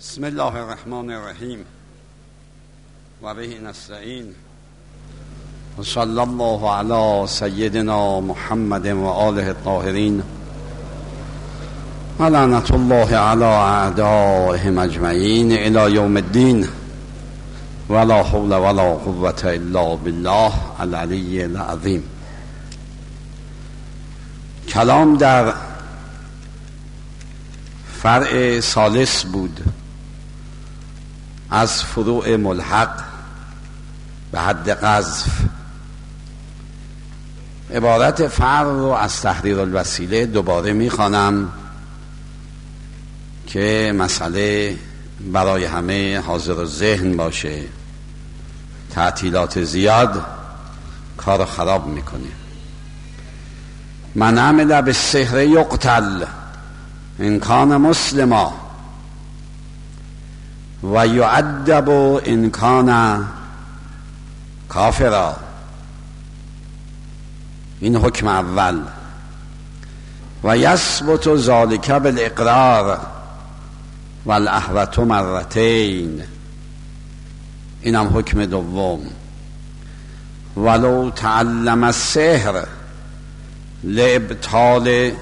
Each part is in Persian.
بسم الله الرحمن الرحیم و به نستعین و صلی الله علی سیدنا محمد و آله الطاهرین و لعنت الله علی اعدائهم اجمعین الی یوم الدین ولا حول ولا قوة الا بالله العلی العظیم. کلام در فرع ثالث بود از فروع ملحق به حد قذف. عبارت فرع رو از تحریر الوسیله دوباره میخوانم که مسئله برای همه حاضر الذهن باشه. تعطیلات زیاد کار خراب میکنه. من عمل بالسحر یقتل ان کان مسلما و یعذب ان کان کافرا. این حکم اول. و یثبت ذلک بالاقرار والاحوط مرتین. اینم حکم دوم. ولو تعلم السحر لابطال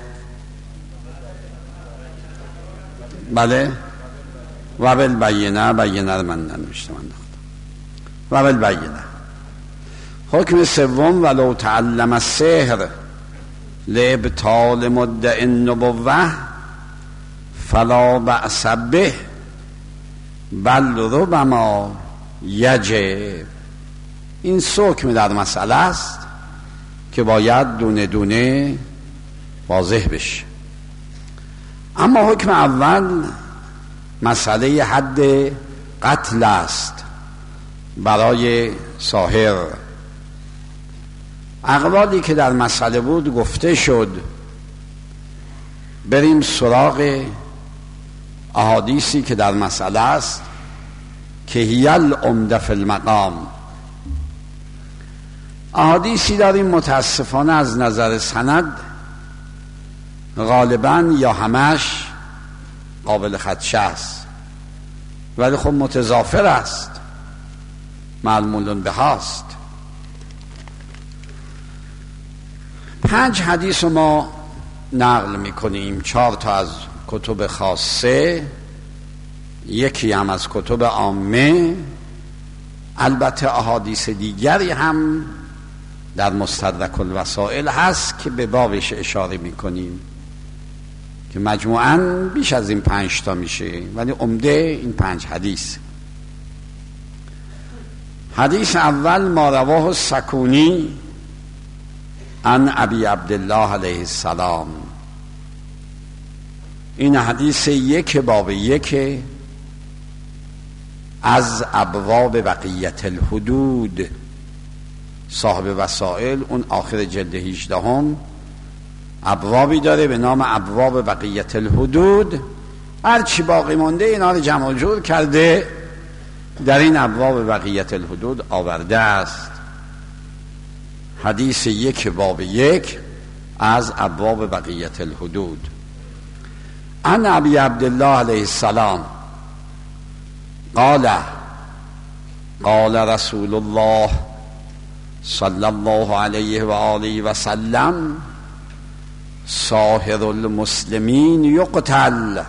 بله و بالبینه. بینه رو من ننوشتم و بالبینه. حکم سوم ولو تعلم السحر لابطال مدعی النبوه فلا بأس به بل ربما یجب. این حکم در مسئله است که باید دونه دونه واضح بشه. اما حکم اول مسئله حد قتل است برای ساحر. اقوالی که در مسئله بود گفته شد. بریم سراغ احادیثی که در مسئله است که هی العمده فی المقام. احادیثی داریم متاسفانه از نظر سند غالبا یا همش قابل خدشه است، ولی خب متضافر است، معلوم به هاست. 5 حدیث رو ما نقل میکنیم، 4 تا از کتب خاصه، یکی هم از کتب عامه. البته احادیث دیگری هم در مستدرک الوسائل هست که به بابش اشاره میکنیم که مجموعاً بیش از این 5 تا میشه، ولی عمده این 5 حدیث. حدیث اول ما رواه السکونی عن ابی عبدالله علیه السلام. این حدیث 1 باب 1 از ابواب بقیت الحدود. صاحب وسائل اون آخر جلد 18 ابوابی داره به نام ابواب بقیت الحدود. هر چی باقی مونده اینا رو جمع جور کرده در این ابواب بقیت الحدود آورده است. حدیث 1 باب 1 از ابواب بقیت الحدود. عن ابی عبدالله علیه السلام قال قال رسول الله صلی الله علیه و آله و سلم ساحر المسلمین یقتل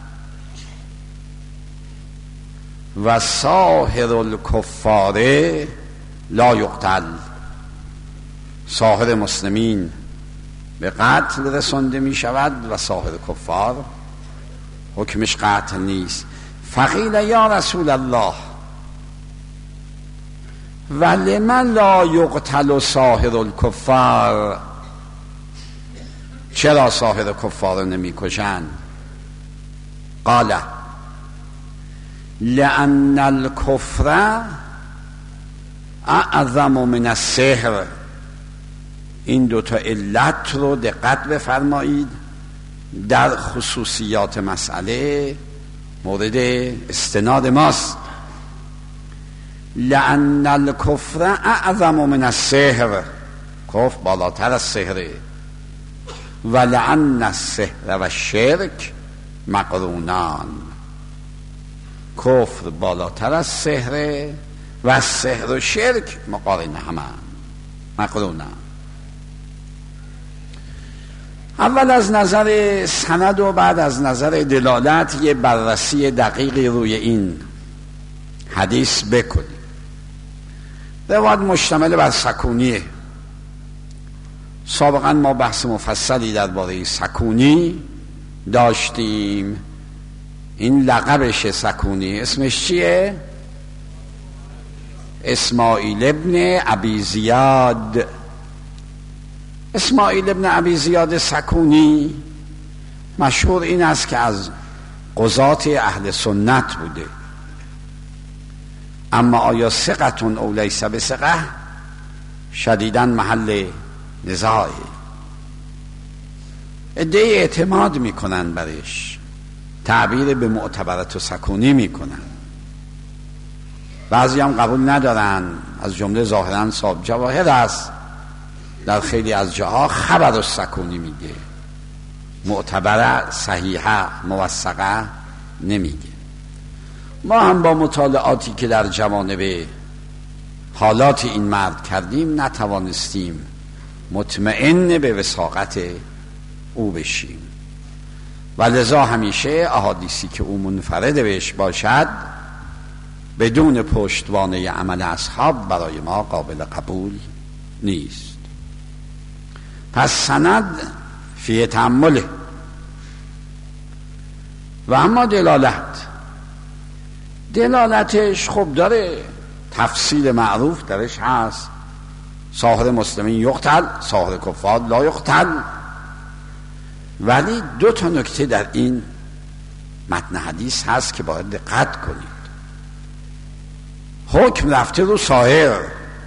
و ساحر الکفار لا یقتل. ساحر مسلمین به قتل رسانده می شود و ساحر کفار حکمش قتل نیست. فقیل یا رسول الله ولمن لا یقتل ساحر الکفار. چرا ساحر کفار نمی کشند؟ قال لأن الکفر اعظم من السحر. این 2 تا علت رو دقت بفرمایید، در خصوصیات مسئله مورد استناد ماست. لأن الکفر اعظم من السحر. کفر بالاتر از سحره. ولعن السحر و الشرک مقرونان. کفر بالاتر از سحر و سحر و شرک مقارن همه مقرونه. اول از نظر سند و بعد از نظر دلالت یه بررسی دقیقی روی این حدیث بکنیم. روایت مشتمل بر سکونیه. سابقا ما بحث مفصلی درباره سکونی داشتیم. این لقبش سکونی، اسمش چیه؟ اسماعیل ابن ابی زیاد. اسماعیل ابن ابی زیاد سکونی مشهور این است که از قضات اهل سنت بوده، اما آیا ثقتون او لیس بثقه شدیداً محل نزاعه. ادعای اعتماد میکنن برش، تعبیر به معتبرت و سکونی میکنن، بعضی هم قبول ندارن، از جمله ظاهراً صاحب جواهر است در خیلی از جاها خبر و سکونی میگه، معتبره صحیحه موثقه نمیگه. ما هم با مطالعاتی که در جوانب حالات این مرد کردیم نتوانستیم مطمئن به وثاقت او بشیم و لذا همیشه احادیثی که او منفرد بهش باشد بدون پشتوانه عمل اصحاب برای ما قابل قبول نیست. پس سند فی تأمله. و اما دلالتش خب داره تفصیل معروف درش هست. ساحر مسلمین یقتل، ساحر کفار لا یقتل. ولی دو تا نکته در این متن حدیث هست که باید دقت کنید. حکم رفته رو ساحر،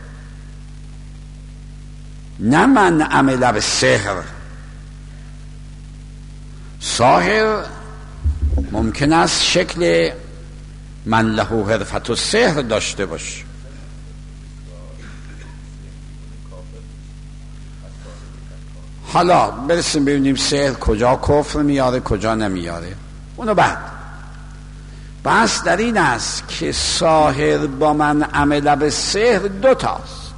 نه من عمل به سحر. ساحر ممکن است شکل من له حرفت و سحر داشته باشه. حالا برسیم ببینیم سحر کجا کفر میاره کجا نمیاره، اونو بعد. بس در این است که ساحر با من عمل به سحر دوتاست.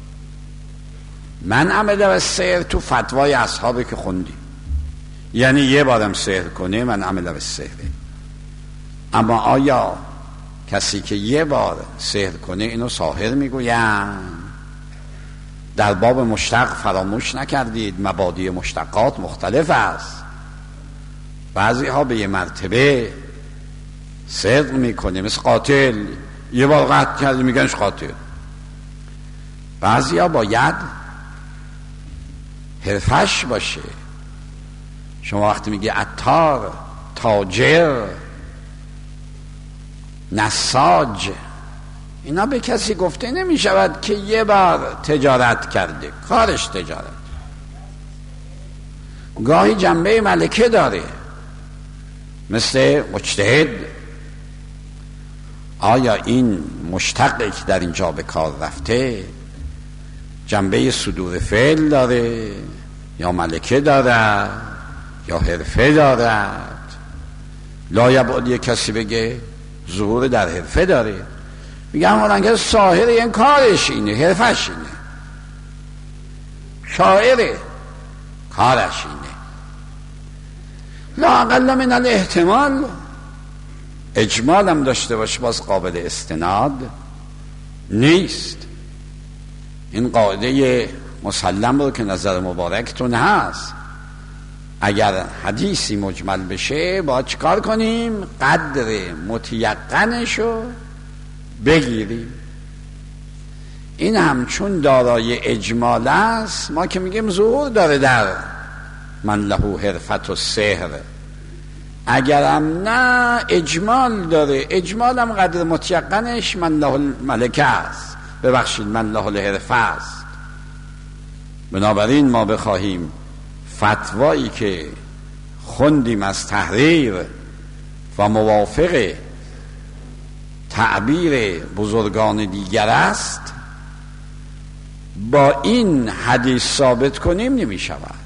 من عمل به سحر تو فتوای اصحابی که خوندیم، یعنی یه بارم سحر کنه من عمل به سحره. اما آیا کسی که یه بار سحر کنه اینو ساحر میگوین؟ در باب مشتق فراموش نکردید مبادی مشتقات مختلف است. بعضی ها به یه مرتبه صدق میکنه، مثل قاتل یه بار قتل کرده میگنش قاتل. بعضی ها باید حرفش باشه. شما وقتی میگه عطار، تاجر، نساج، اینا به کسی گفته نمی شود که یه بار تجارت کرده، کارش تجارت. گاهی جنبه ملکه داره، مثل مجتهد. آیا این مشتقی که در اینجا به کار رفته جنبه صدور فعل داره یا ملکه داره یا حرفه دارد؟ لایبعد یک کسی بگه ظهور در حرفه داره. میگم حالا ساحر این کارش اینه، حرفش اینه، شاعره کارش اینه. لا اقل من الاحتمال اجمال هم داشته باشه باز قابل استناد نیست. این قاعده مسلم رو که نظر مبارکتون هست، اگر حدیثی مجمل بشه باید چیکار کنیم؟ قدر متیقنشو بگیریم. این هم چون دارای اجمال است، ما که میگیم ظهور داره در من له حرفت و سحر. اگرم نه اجمال داره، اجمال هم قدر متیقنش من له ملکه است، ببخشید من له الحرفه است. بنابراین ما بخواهیم فتوایی که خوندیم از تحریر و موافق تعبیر بزرگان دیگر است با این حدیث ثابت کنیم نمی شود.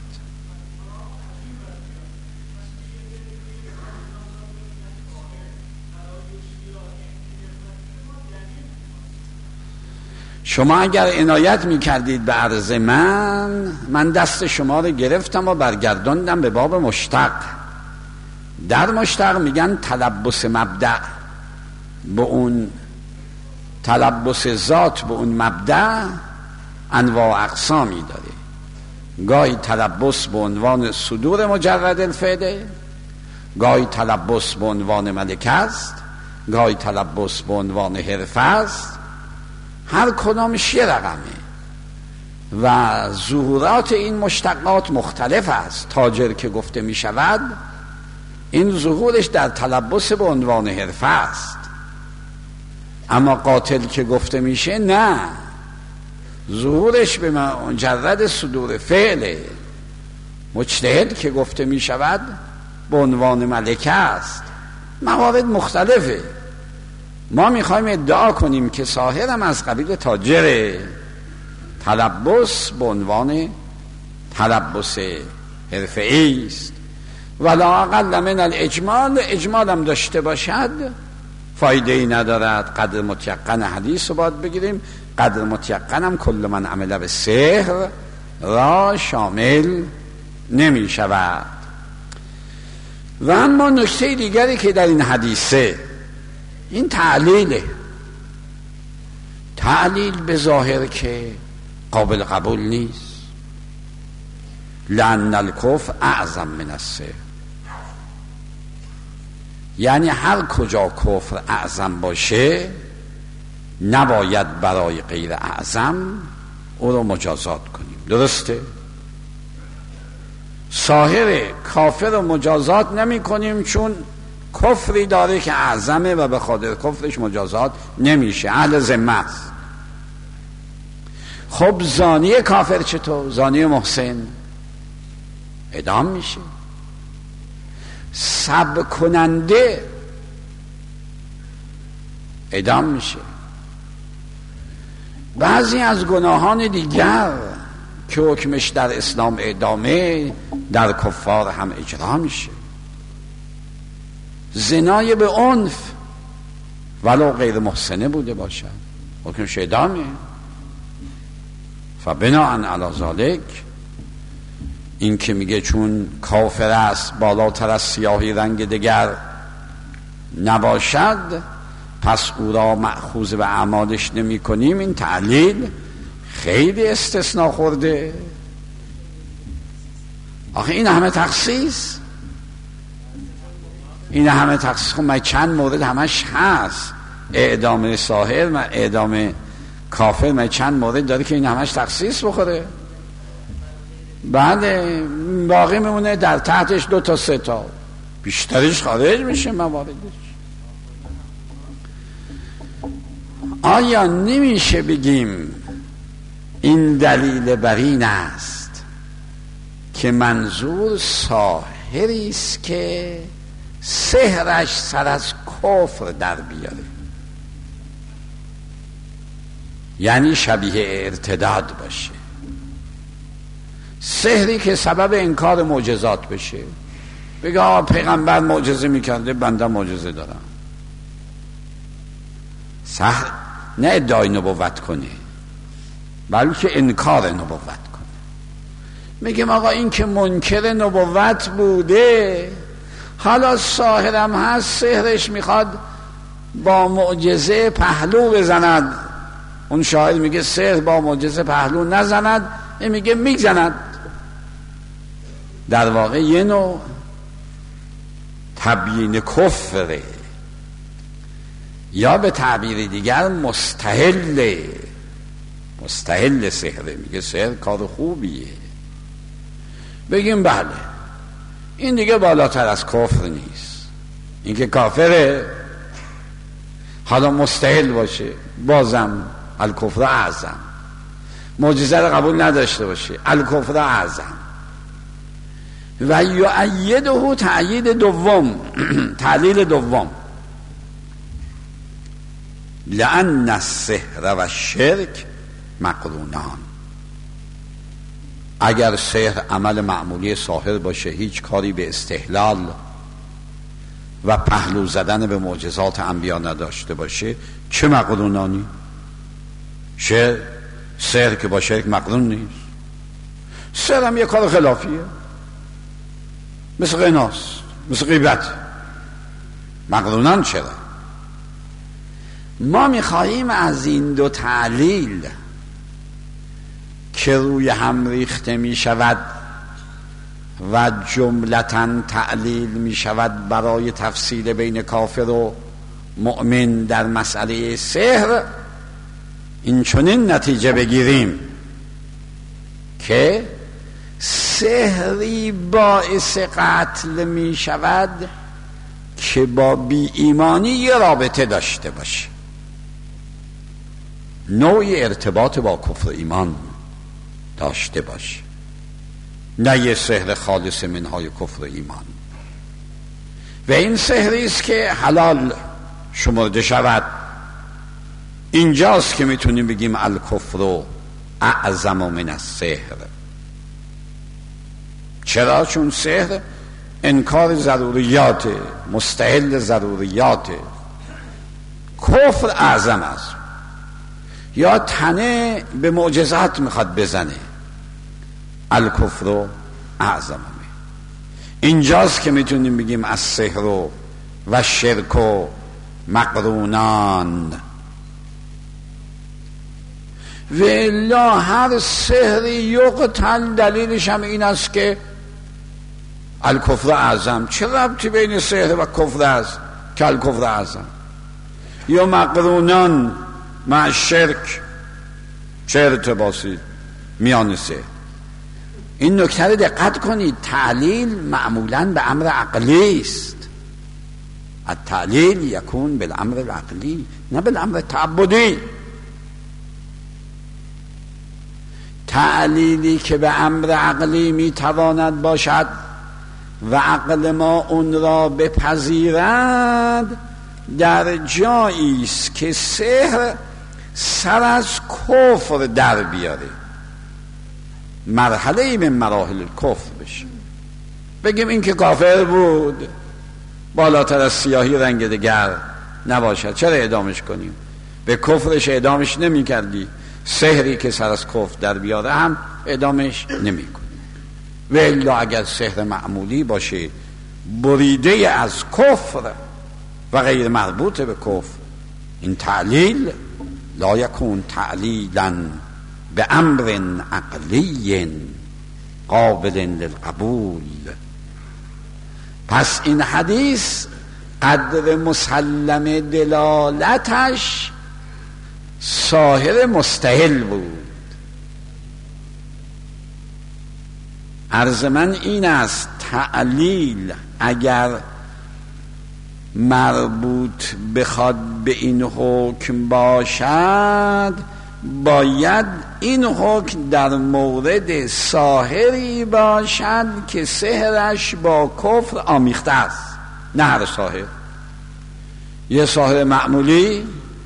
شما اگر عنایت میکردید به عرض من دست شما رو گرفتم و برگرداندم به باب مشتق. در مشتق میگن تلبس مبدأ به اون تلبس ذات به اون مبدأ انواع اقسامی داره. گاهی تلبس به عنوان صدور مجرد الفعل، گاهی تلبس به عنوان ملکه است، گاهی تلبس به عنوان حرفه است. هر کدامش یه رقمه و ظهورات این مشتقات مختلف است. تاجر که گفته می شود این ظهورش در تلبس به عنوان حرفه است، اما قاتل که گفته میشه نه، ظهورش به مجرد صدور فعله. مجتهد که گفته می شود به عنوان ملکه است. موارد مختلفه. ما میخوایم ادعا کنیم که ساحرم از قبیل تاجره، تلبس به عنوان تلبس حرفه‌ای است. ولا اقل من الاجمال، اجمالم داشته باشد فایده ای ندارد. قدر متیقن حدیث رو باید بگیریم. قدر متیقنم کل من عمل به سحر را شامل نمی شود. و اما نکته دیگری که در این حدیثه، این تعلیل به ظاهر که قابل قبول نیست. لأن الکفر اعظم من السحر، یعنی هر کجا کفر اعظم باشه نباید برای غیر اعظم او رو مجازات کنیم. درسته؟ ساحر کافر رو مجازات نمی کنیم چون کفری داره که اعظمه و به خاطر کفرش مجازات نمیشه، اهل ذمه است. خب زانی کافر چطور؟ زانی محسن اعدام میشه. سب کننده اعدام میشه. بعضی از گناهان دیگر که حکمش در اسلام اعدامه در کفار هم اجرا میشه. زنای به عنف ولو غیر محسنه بوده باشد حکمش اعدامه. فبناءً علی ذالک این که میگه چون کافر است بالاتر از سیاهی رنگ دیگر نباشد پس او را مأخوذ به اعمالش نمی کنیم، این تعلیل خیلی استثناء خورده. آخه این همه تخصیص خب من چند مورد همش هست. اعدام ساحر، اعدام کافر، من چند مورد داره که این همش تخصیص بخوره. بعد باقی میمونه در تحتش 2 تا 3 تا، بیشترش خارج میشه مواردش. آیا نمیشه بگیم این دلیل بر این است که منظور ساحری است که سحرش سر از کفر در بیاره، یعنی شبیه ارتداد باشه، سحری که سبب انکار معجزات بشه، بگه پیغمبر معجزه میکرده بنده معجزه دارم. سحر نه ادعای نبوت کنه بلکه انکار نبوت کنه. میگیم آقا این که منکر نبوت بوده حالا ساحرم هست، سحرش میخواد با معجزه پهلو بزند. اون شاعر میگه سحر با معجزه پهلو نزند، این میگه میزند. در واقع یه نوع تبیین کفره، یا به تعبیر دیگر مستحل سحره. میگه سحر کار خوبیه. بگیم بله این دیگه بالاتر از کفر نیست، این که کافره. حالا مستحل باشه بازم الکفر اعظم، معجزه رو قبول نداشته باشه الکفر اعظم. و یؤیده تأیید دوم تعلیل دوم، لأن السحر و الشرک مقرونان. اگر سحر عمل معمولی ساحر باشه، هیچ کاری به استحلال و پهلو زدن به معجزات انبیا نداشته باشه، چه مقرونانی؟ سحر که با شرک مقرون نیست. سحر هم یه کار خلافیه، مثل غناست، مثل غیبت. مقرونان چرا؟ ما میخواییم از این دو تعلیل که روی هم ریخته میشود و جملتاً تعلیل میشود برای تفصیل بین کافر و مؤمن در مسئله سحر، این چنین نتیجه بگیریم که سحری باعث قتل می شود که با بی ایمانی یه رابطه داشته باشه، نوعی ارتباط با کفر ایمان داشته باشه، نه یه سحر خالص منهای کفر ایمان. و این سحری است که حلال شمرده شود. اینجاست که میتونیم بگیم الکفر اعظم من السحر. چرا؟ چون سحر انکار ضروریات، مستحل ضروریات. کفر اعظم است، یا تنه به معجزات میخواد بزنه. الکفر اعظم. اینجاست که میتونیم بگیم السحر و شرک و مقرونان. و الا هر سحری یقتل، دلیلش هم این است که الکفر اعظم. چه ربطی بین سحر و کفر است که الکفر اعظم؟ یا مقرونان مع شرک، چه ارتباطی میان سحر؟ این نکته رو دقت کنید. تعلیل معمولاً به امر عقلی است. التعلیل یکون بالامر العقلی نه بالامر تعبدی. تعلیلی که به امر عقلی میتواند باشد و عقل ما اون را بپذیرد، در جایی است که سحر سر از کفر در بیاره، مرحله ای من مراحل الکفر بشه. بگیم این که کافر بود، بالاتر از سیاهی رنگ دگر نباشد، چرا اعدامش کنیم؟ به کفرش اعدامش نمی کردی، سحری که سر از کفر در بیاره هم اعدامش نمی کنی. و الا اگر سحر معمولی باشه، بریده از کفر و غیر مربوط به کفر، این تعلیل لا یکون تعلیلا به امر عقلی قابل للقبول. پس این حدیث قدر مسلم دلالتش ساحر مستحل بود. عرض من این است، تعلیل اگر مربوط بخواد به این حکم باشد، باید این حکم در مورد ساحری باشد که سحرش با کفر آمیخته است، نه هر ساحر. یه ساحر معمولی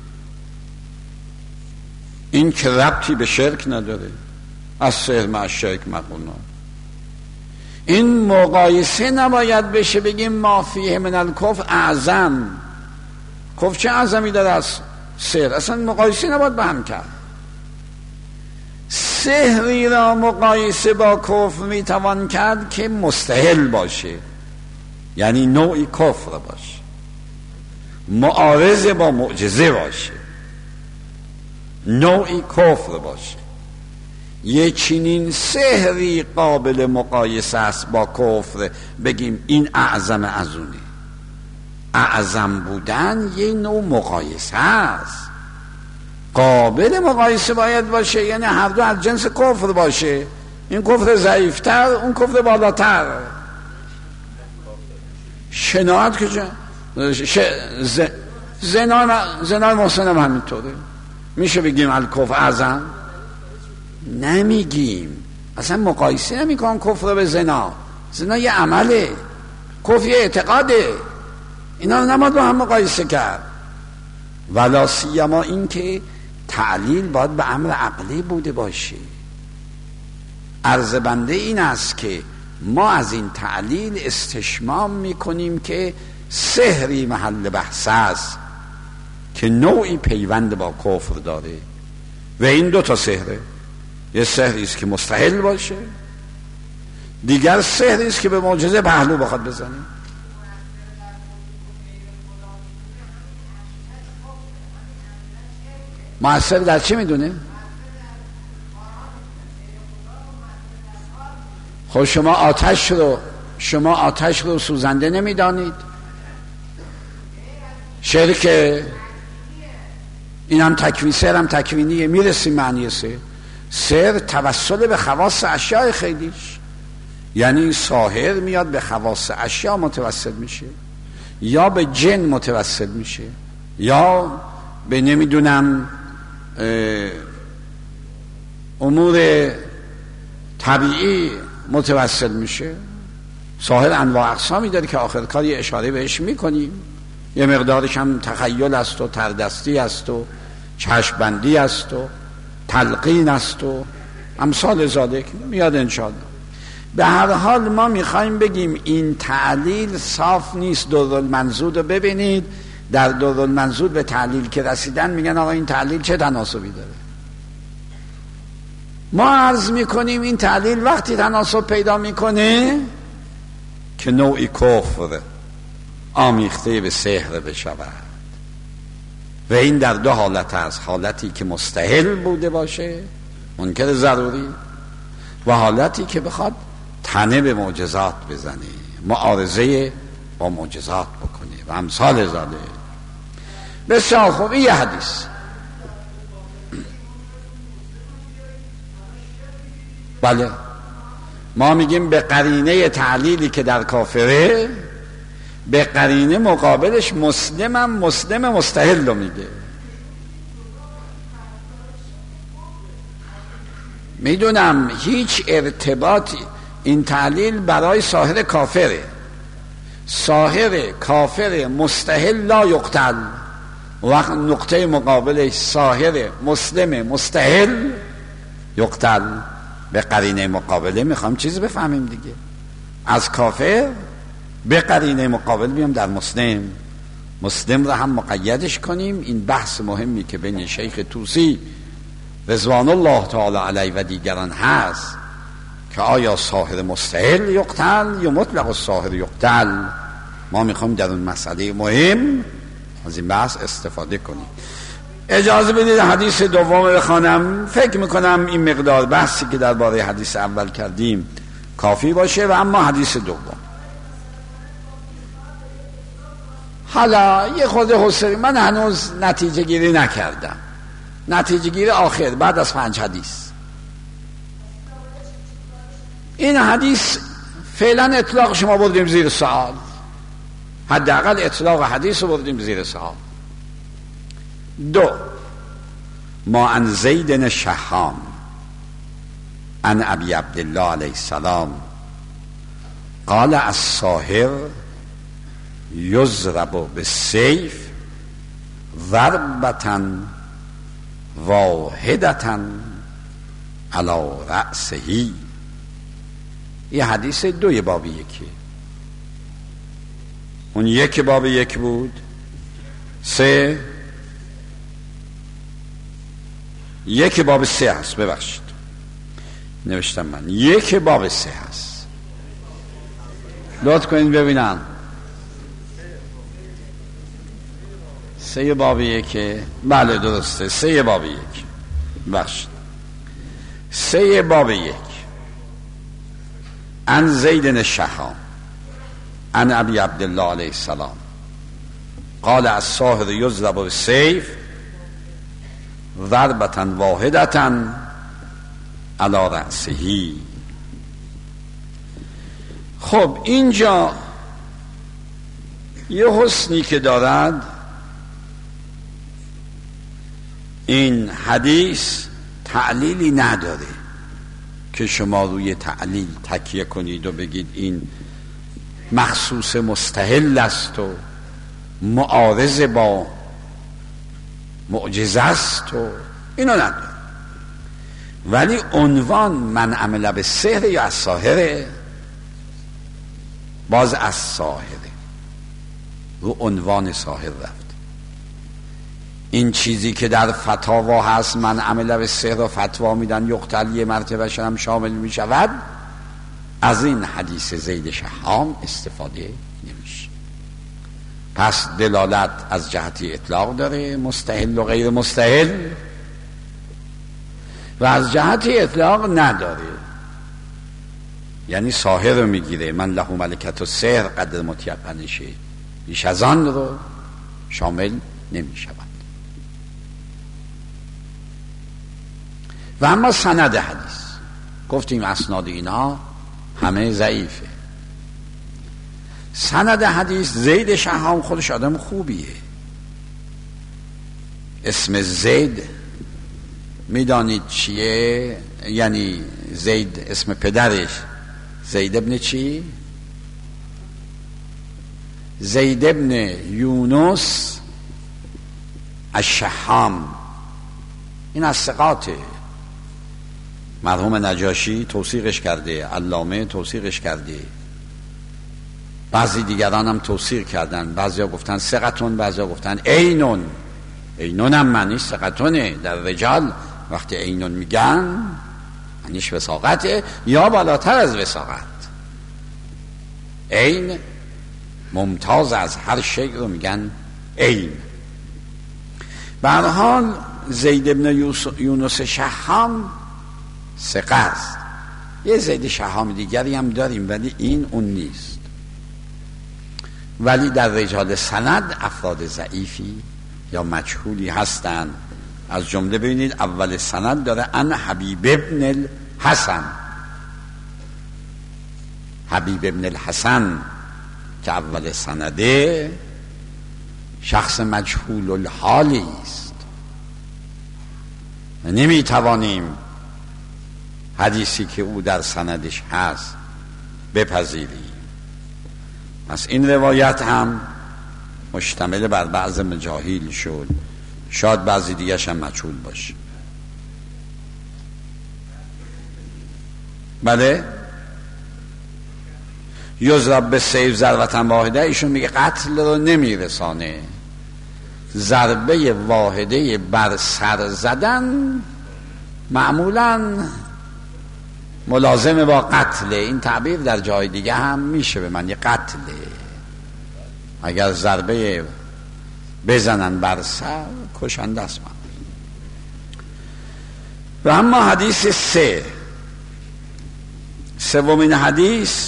این که ربطی به شرک نداره، از سحر مع شرک مقرونان. این مقایسه نباید بشه بگیم ما فیه من الکفر اعظم. کفر چه اعظمی داره از سحر؟ اصلا مقایسه نباید به هم کرد. سحری را مقایسه با کفر میتوان کرد که مستحل باشه، یعنی نوعی کفر باشه، معارض با معجزه باشه، نوعی کفر باشه. یه چنین سحری قابل مقایسه است با کفر، بگیم این اعظم از اونه. اعظم بودن یه نوع مقایسه است، قابل مقایسه باید باشه، یعنی هر دو از جنس کفر باشه. این کفر ضعیفتر، اون کفر بالاتر. شناعت کجا؟ زنا محسن هم همینطوره. میشه بگیم الکفر اعظم؟ نمیگیم، اصلا مقایسه نمیکنم کفر به زنا. زنا یه عمله، کفر یه اعتقاده. اینا رو نباید با هم مقایسه کرد. ولا سیما این که تعلیل باید به امر عقلی بوده باشه. عرض بنده این است که ما از این تعلیل استشمام میکنیم که سحری محل بحث است که نوعی پیوند با کفر داره، و این دو تا سحره، یه سحری است که مستحل باشه، دیگر سحری است که به معجزه پهلو بخواد بزنه. مؤثر در چی میدونه؟ خب شما آتش رو سوزنده نمیدانید؟ شرک این هم تکوین، سحر هم تکوینیه. میرسیم معنی سحر توسل به خواص اشیاء خیلیش، یعنی ساحر میاد به خواص اشیاء متوسل میشه، یا به جن متوسل میشه، یا به نمیدونم امور طبیعی متوسل میشه. ساحر انواع اقسامی داره که آخر کار یه اشاره بهش میکنیم، یه مقدارش هم تخیل است و تردستی است و چشم بندی است و تلقین است و امثال ذالک میاد انشاءالله. به هر حال ما میخوایم بگیم این تعلیل صاف نیست. دورالمنضود رو ببینید، در دورالمنضود به تعلیل که رسیدن میگن آقا این تعلیل چه تناسبی داره. ما عرض میکنیم این تعلیل وقتی تناسب پیدا میکنه که نوعی کفر آمیخته به سحر بشود، و این در دو حالت است: حالتی که مستحل بوده باشه، منکر ضروری، و حالتی که بخواد تنه به معجزات بزنه، معارضه با معجزات بکنه و امثال ذالک. بسیار خوب. این یه حدیث. بله، ما میگیم به قرینه تعلیلی که در کافره، به قرینه مقابلش مسلم مستحل رو میگه. میدونم هیچ ارتباطی این تعلیل برای ساحر کافره. ساحر کافر مستحل لا یقتل، وقت نقطه مقابلش ساحر مسلم مستحل یقتل. به قرینه مقابله میخوام چیزی بفهمیم دیگه. از کافر به قرینه مقابل بیام در مسلم را هم مقیدش کنیم. این بحث مهمی که بین شیخ طوسی رضوان الله تعالی علیه و دیگران هست که آیا ساحر مستحل یقتل یا مطلق الساحر یقتل، ما میخوام در اون مسئله مهم از این بحث استفاده کنیم. اجازه بدید حدیث دوم بخوانم. فکر میکنم این مقدار بحثی که درباره حدیث اول کردیم کافی باشه. و اما حدیث دوم، حالا یه خود حسری، من هنوز نتیجه گیری نکردم، نتیجه گیری آخر بعد از 5 حدیث. این حدیث فعلا اطلاق شما بردیم زیر سوال، حداقل اطلاق حدیث رو بردیم زیر سوال. 2 ما عن زید شحام عن ابی عبدالله علیه السلام قال الساحر یضرب بالسیف ضربة واحدة علی رأسه. یه حدیث 2 باب 1، اون 1 باب 1 بود. 3 1 باب 3 هست، ببخشید نوشتم من 1 باب 3 هست، لطف کنید ببینم. 3 باب 1، بله درسته، 3 باب 1، ببخشید 3 باب 1. عن زید الشحام عن ابی عبدالله علیه السلام قال الساحر یضرب بالسیف ضربة واحدة علی رأسه. خب اینجا یه حسنی که دارد این حدیث، تعلیلی نداره که شما روی تعلیل تکیه کنید و بگید این مخصوص مستحل است و معارض با معجزه است و اینو نداره. ولی عنوان من عمل بالسحر یا از ساحره، باز از ساحره، رو عنوان ساحر رفت. این چیزی که در فتاوا هست، من عمل به سحر و فتوا میدن یقتل یه مرتبه هم شامل میشود، از این حدیث زید شحام استفاده نمیشه. پس دلالت از جهتی اطلاق داره، مستحل و غیر مستحل، و از جهتی اطلاق نداره، یعنی ساحر رو میگیره، من له ملکت و سحر قدر متیقنشه، بیش از آن رو شامل نمیشود. و اما سند حدیث، گفتیم اسناد اینا همه ضعیفه. سند حدیث، زید شحام خودش آدم خوبیه. اسم زید میدانید چیه؟ یعنی زید اسم پدرش زید ابن چی؟ زید ابن یونس الشحام. این از ثقاته، مرحوم نجاشی توثیقش کرده، علامه توثیقش کرده، بعضی دیگران هم توثیق کردن، بعضی ها گفتن ثقتون، بعضی ها گفتن اینون. اینون هم معنیش ثقتونه در رجال، وقتی اینون میگن معنیش وثاقته یا بالاتر از وثاقت. این ممتاز از هر شی رو میگن این. به هر حال زید ابن یونس شحام ثقه است. یه زید شحام دیگری هم داریم ولی این اون نیست. ولی در رجال سند افراد ضعیفی یا مجهولی هستند. از جمله ببینید اول سند داره ان حبیب ابن الحسن، حبیب ابن الحسن که اول سنده شخص مجهول الحالی است، نمی توانیم حدیثی که او در سندش هست بپذیریم. پس این روایت هم مشتمل بر بعض مجاهیل شد، شاید بعضی دیگرش هم مجهول باشه. بله، یضرب بالسیف ضربة واحده، ایشون میگه قتل رو نمیرسانه، ضربه واحده بر سر زدن معمولا ملازم با قتله. این تعبیر در جای دیگه هم میشه به معنی قتله. اگر ضربه بزنن بر سر کشنده است. و اما حدیث سومین حدیث،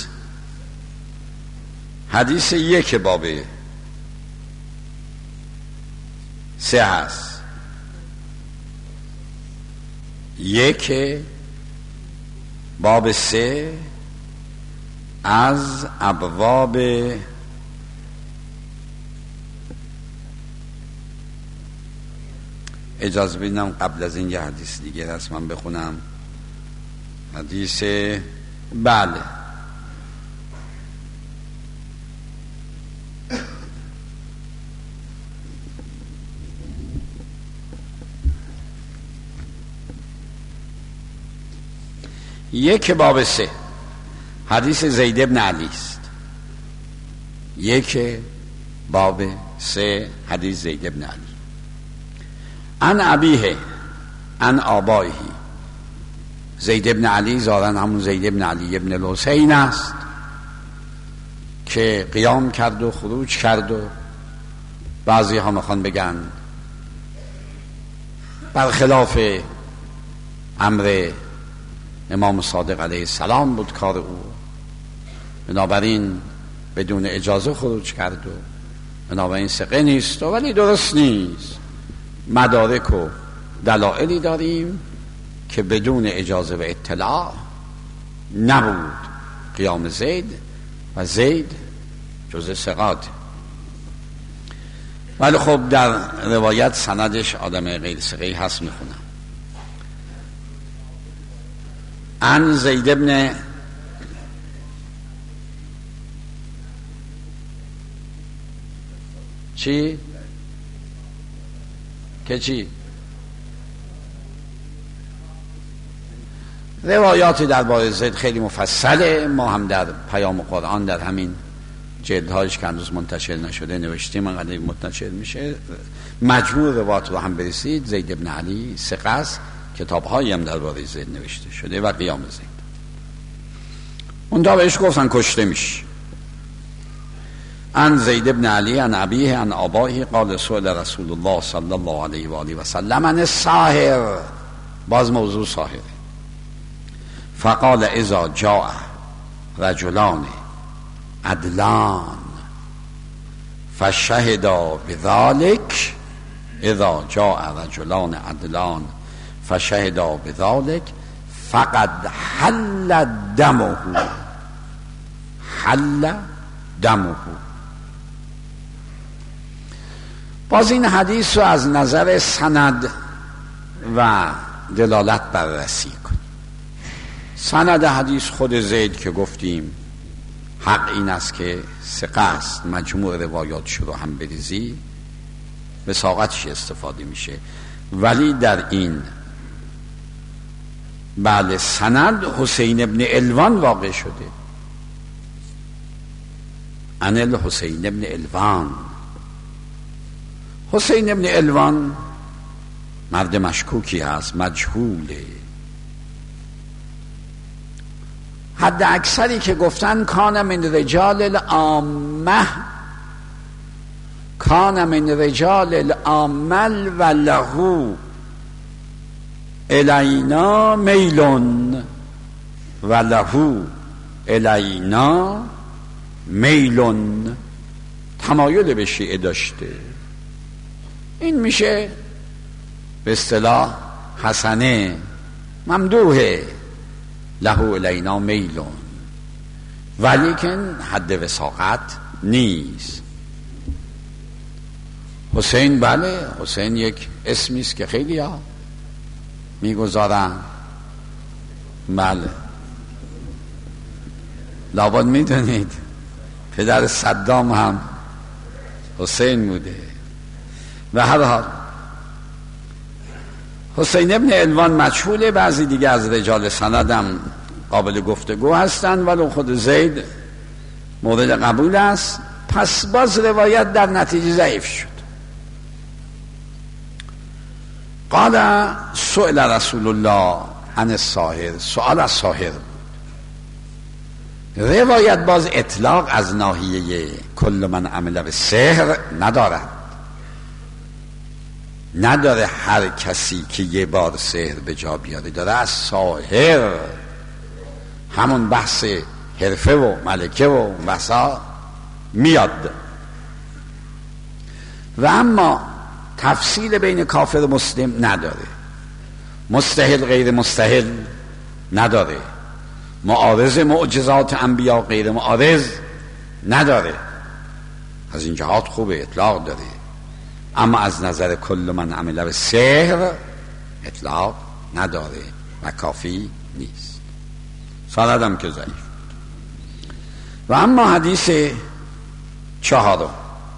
حدیث یک باب 3 هست. یک باب 3 از ابواب اجازه بدینم قبل از این یه حدیث دیگه هست من بخونم. حدیث بله یک باب 3 حدیث زید ابن علی است. یک باب 3 حدیث زید ابن علی عن ابیه عن آبایه. زید ابن علی ظاهراً همون زید ابن علی ابن الحسین است که قیام کرد و خروج کرد و بعضی ها میخوان بگن برخلاف امر امام صادق علیه السلام بود کار او، بنابراین بدون اجازه خروج کرد و بنابراین ثقه نیست. ولی درست نیست. مدارک و دلایلی داریم که بدون اجازه و اطلاع نبود قیام زید و زید جزء ثقات. ولی خب در روایت سندش آدم غیر ثقه‌ای هست. میخونم عن زید ابن چی؟ که چی؟ روایاتی درباره زید خیلی مفصله. ما هم در پیام قرآن در همین جلدهایش که هنوز منتشر نشده نوشتیم، انقدر منتشر میشه. مجموع روایات رو هم برسید. زید ابن علی ثقه است، کتاب‌هایی هم درباره زید نوشته شده و قیام زید. اون دا بهش گفتن کشته میشه. عن زید ابن علی عن ابیه عن آبائه قال سئل رسول الله صلی الله علیه و آله و سلم عن الساحر، باز موضوع ساحر. فقال اذا جاء رجلان عدلان فشهدا بذلك، اذا جاء رجلان عدلان فشهدا بذلك فقد حل دمه، حل دمه. باز این حدیث رو از نظر سند و دلالت بررسی کنیم. سند حدیث خود زید که گفتیم حق این است که ثقه است، مجموع روایاتش رو هم بریزی وثاقتش استفاده میشه. ولی در این بله سند حسین ابن الوان واقع شده. عن الحسین ابن الوان. حسین ابن الوان مرد مشکوکی هست، مجهوله. حد اکثری که گفتن کان من رجال العامه، کان من رجال العامل و له الینا میلون، و له الینا میلون، تمایل به شیعه داشته. این میشه به اصطلاح حسنه ممدوحه، له الینا میلون، ولیکن حد وثاقت نیست. حسین بله، حسین یک اسمی است که خیلی ها میگذارن. بله لابد میدونید پدر صدام هم حسین بوده. و هر حال حسین ابن الوان مجهوله. بعضی دیگه از رجال سندم قابل گفتگو هستند، ولی خود زید مورد قبول است. پس باز روایت در نتیجه ضعیف شد. قال سئل رسول الله عن الساحر، سؤال از ساحر بود. روایت باز اطلاق از ناحیه کل من عمل بالسحر نداره هر کسی که یه بار سحر به جا بیاره، داره از ساحر همون بحث حرفه و ملکه و بحثا میاد. و اما تفصیل بین کافر و مسلم نداره، مستحل غیر مستحل نداره، معارض معجزات انبیا غیر معارض نداره. از این جهات خوبه اطلاق داره، اما از نظر کل من عمل بالسحر اطلاق نداره و کافی نیست. سندم که ضعیف. و اما حدیث چهارم،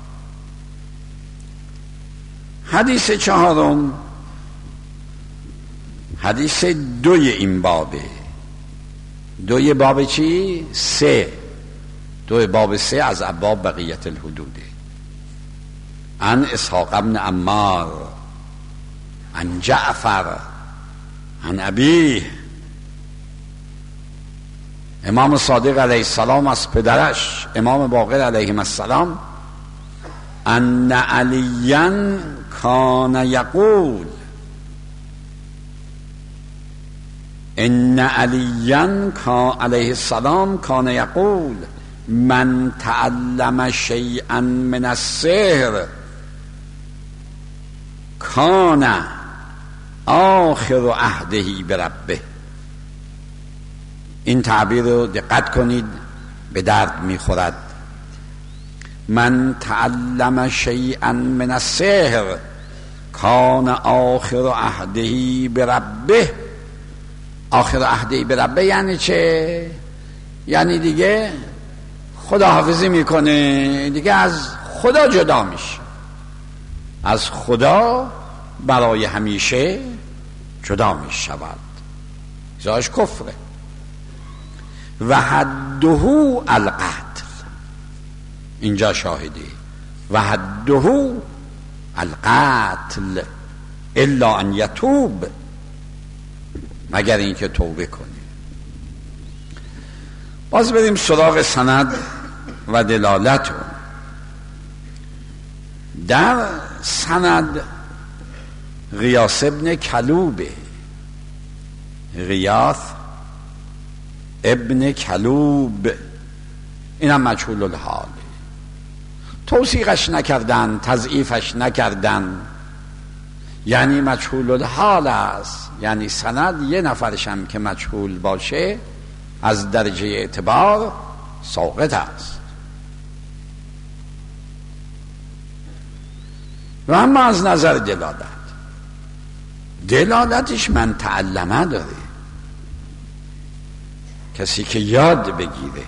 حدیث دوی این بابه. دوی باب چی؟ سه. دوی باب سه از ابواب بقیت الحدوده. عن اسحاق ابن عمار عن جعفر عن ابیه، امام صادق علیه السلام از پدرش امام باقر علیه السلام، ان علیاً کان یقول، ان علیاً علیه السلام کان یقول من تعلم شیئا من السحر کان آخر عهده بربه. این تعبیر رو دقت کنید، به درد میخورد. من تعلم شیئا من السحر کان آخر عهده بربه. آخر عهده بربه یعنی چه؟ یعنی دیگه خداحافظی میکنه، دیگه از خدا جدا میشه، از خدا برای همیشه جدا میشود. ازاش کفره. و حده القتل، اینجا شاهدی و حده القتل الا ان یتوب، مگر اینکه توبه کنی. باز بریم سراغ سند و دلالت. در سند غیاث ابن کلوبه، غیاث ابن کلوب، اینم مجهول الحال، توثیقش نکردن، تضعیفش نکردن، یعنی مجهول الحال است. یعنی سند یه نفرش هم که مجهول باشه از درجه اعتبار ساقط است. و اما از نظر دلالتش من تعلمه داره، کسی که یاد بگیره.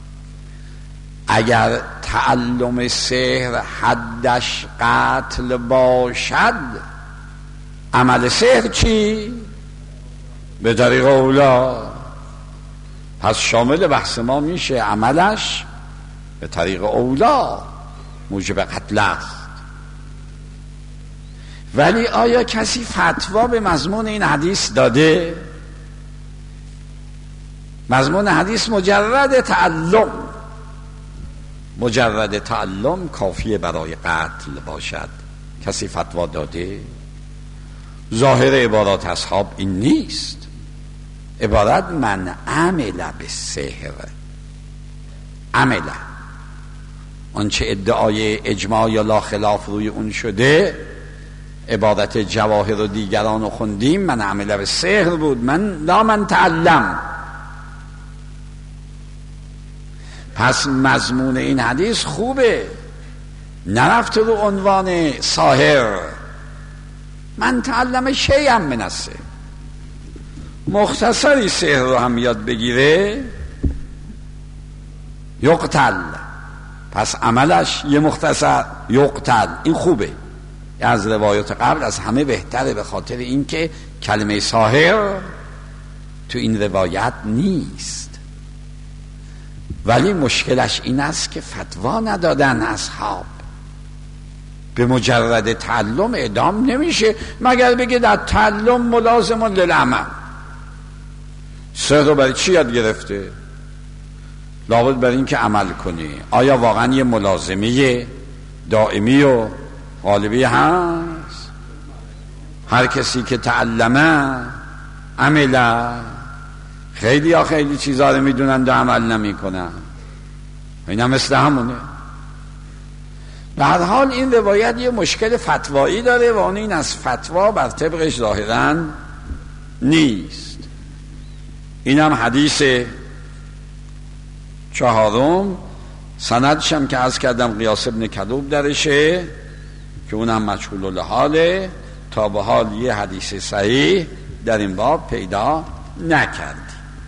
اگر تعلم سحر حدش قتل باشد، عمل سحر چی؟ به طریق اولا، پس شامل بحث ما میشه عملش به طریق اولا موجب قتل است. ولی آیا کسی فتوا به مضمون این حدیث داده؟ مضمون حدیث مجرد تعلم کافیه برای قتل باشد. کسی فتوا داده؟ ظاهر عبارات اصحاب این نیست. عبارت من عمل به سحر، عمل آنچه ادعای اجماع یا لا خلاف روی اون شده، عبارت جواهر و دیگران رو خوندیم، من عمل به سحر بود، من تعلم. پس مضمون این حدیث خوبه، نرفت رو عنوان ساحر. من تعلم شیئا من السحر، مختصری سحر رو هم یاد بگیره یقتل، پس عملش یه مختصر یقتل، این خوبه. از روایات قبل از همه بهتره، به خاطر اینکه کلمه ساحر تو این روایت نیست. ولی مشکلش این است که فتوا ندادن اصحاب، به مجرد تعلم اعدام نمیشه، مگر بگه در تعلم ملازم للعمل. سحر رو برای چی یاد گرفته؟ لابد برای این که عمل کنی. آیا واقعا یه ملازمه دائمی و غالبی هست؟ هر کسی که تعلمه عمله. خیلی چیزا رو میدونن و عمل نمیکنن، اینا مثل همونه. به هر حال این روایت یه مشکل فتوایی داره و اون این از فتوا بر طبقش ظاهراً نیست. اینم حدیث چهارم، سندش هم که عرض کردم غیاث ابن کلوب درشه که اونم مجهول الحاله. تا به حال یه حدیث صحیح در این باب پیدا نکرد.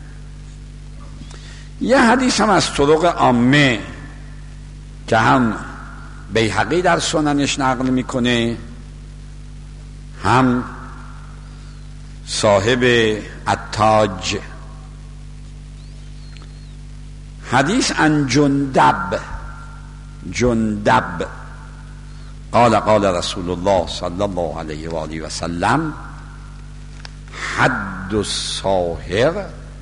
یه حدیث هم از طرق عامه که هم بیهقی در سننش نقل میکنه، هم صاحب التاج. حدیث عن جندب قال رسول الله صلی الله علیه و آله و سلم حد الساحر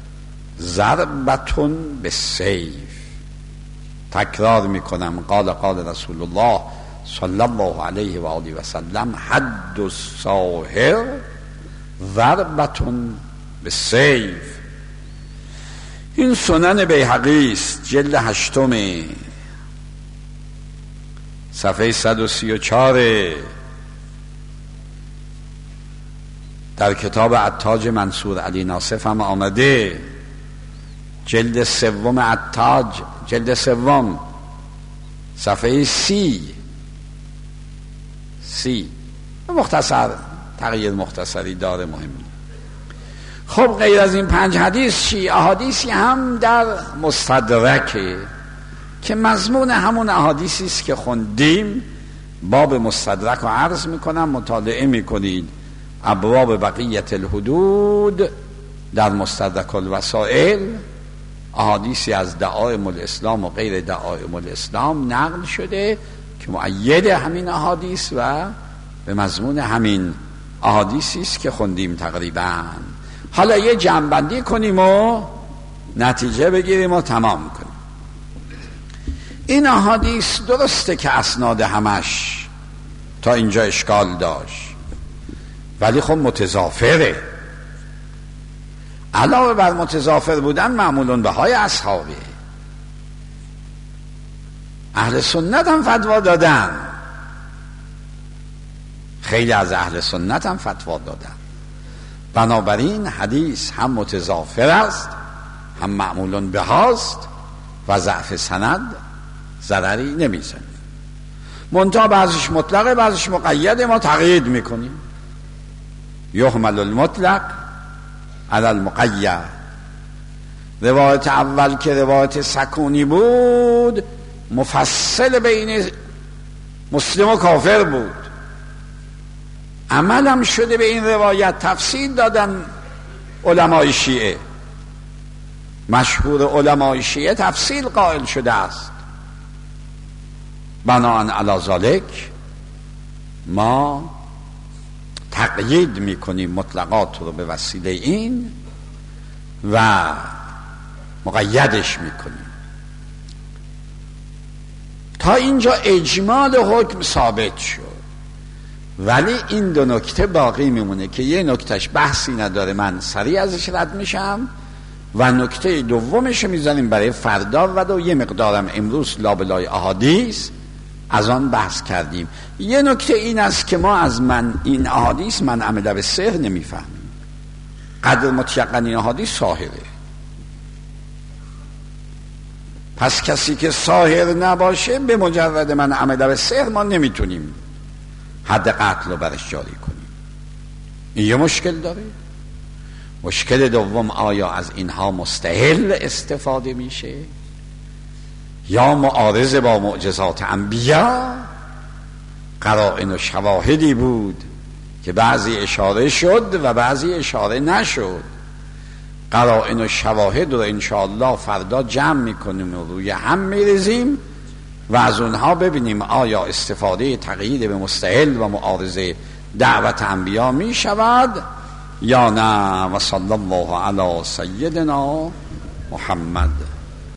ضربتون بالسیف. تکرار میکنم، قال رسول الله صلی الله علیه و آله و سلم حد الساحر ضربتون بالسیف. این سنن بیهقی است، جلد 8 صفحه 134. در کتاب التاج منصور علی ناصف هم آمده، جلد 3 التاج، جلد 3 صفحه 30. مختصر، تغییر مختصری داره، مهم. خب غیر از این 5 حدیث چی؟ احادیثی هم در مستدرکه که مضمون همون احادیثی است که خوندیم. باب مستدرک رو عرض میکنم، مطالعه میکنید. ابواب بقیت الحدود در مستدرک الوسائل احادیثی از دعائم الاسلام و غیر دعائم الاسلام نقل شده که مؤید همین احادیث و به مضمون همین احادیثی است که خوندیم تقریبا. حالا یه جمع‌بندی کنیم و نتیجه بگیریم و تمام کنیم. این احادیث درسته که اسناد همش تا اینجا اشکال داشت، ولی خب متضافره. علاوه بر متضافر بودن معمولون بهای اصحابه، اهل سنت هم فتوا دادن، خیلی از اهل سنت هم فتوا دادن. بنابراین حدیث هم متضافر است، هم معمولون بهاست و ضعف سند ضرری نمیزنه. منتها بعضش مطلقه بعضش مقیده، ما تقیید میکنیم. یحمل المطلق علی المقید. روایت اول که روایت سکونی بود مفصل بین مسلم و کافر بود، عملم شده به این روایت، تفصیل دادن علمای شیعه. مشهور علمای شیعه تفصیل قائل شده است. بناهن علی ذالک ما تقیید میکنیم مطلقات رو به وسیله این و مقیدش میکنیم. تا اینجا اجمال حکم ثابت شد، ولی این دو نکته باقی میمونه که یه نکتهش بحثی نداره، من سریع ازش رد میشم، و نکته دومش میذاریم برای فردا و یه مقدارم امروز لابلای احادیث از آن بحث کردیم. یه نکته این است که ما از این احادیث من عمل به سحر نمیفهمیم. قدر متیقن این احادیث ساحره. پس کسی که ساحر نباشه به مجرد من عمل به سحر ما نمیتونیم حد قتل رو برش جاری کنیم. این یه مشکل داره. مشکل دوم، آیا از اینها مستحل استفاده میشه یا معارض با معجزات انبیا؟ قرائن و شواهدی بود که بعضی اشاره شد و بعضی اشاره نشد. قرائن و شواهد رو انشاءالله فردا جمع میکنیم و روی هم میریزیم و از اونها ببینیم آیا استفاده تقیید به مستحل و معارضه دعوت انبیا میشود یا نه. و صلی الله علی سیدنا محمد.